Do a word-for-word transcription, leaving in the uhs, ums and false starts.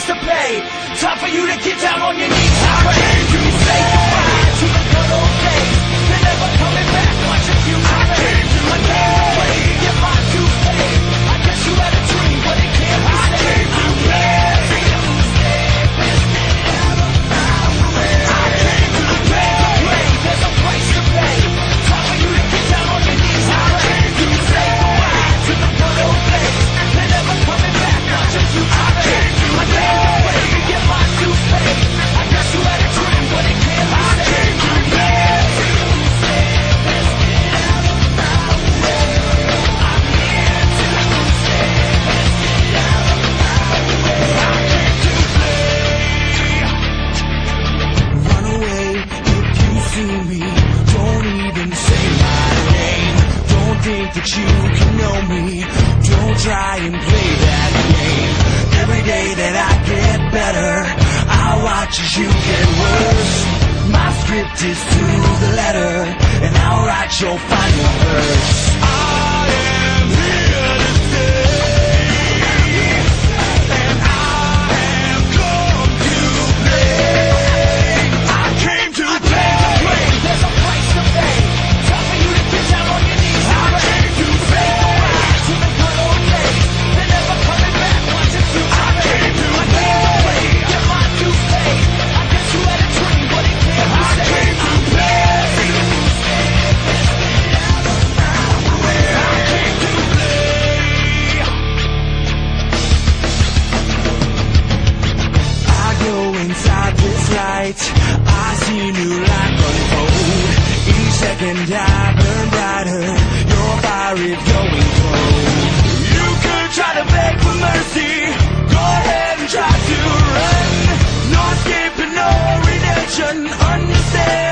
to pay. Time for you to get down on your knees. I came to say goodbye to the good old days. They're never coming back. Watch your future. I came to I came to play. Get my dues paid. I guess you had a dream, but it can't be saved. I came to play. I came to play. There's a price to pay. Time for you to get down on your knees. I came to say goodbye to the good old days. They're never coming back. Watch your future. I came to I came to play. Get my dues paid. I guess you had a dream, but it can't be saved. I came to play. That you can know me. Don't try and play that game. Every day that I get better, I watch as you get worse. My script is to the letter, and I'll write your final verse. I am here to stay, and I have come to play. I came to play. There's a price to pay. Time for you to get down on your knees. I came to say goodbye to the good old days. They're never coming back. Watch your future. I came to I came to play. Get my dues paid. I guess you had a dream, but it can't be saved. I came to play. I came to play. I go inside this light. I see new light unfold. Each second I burn brighter. Your fire is going cold. You could try to beg for mercy. Go ahead and try to run. No escape and no redemption. Understand?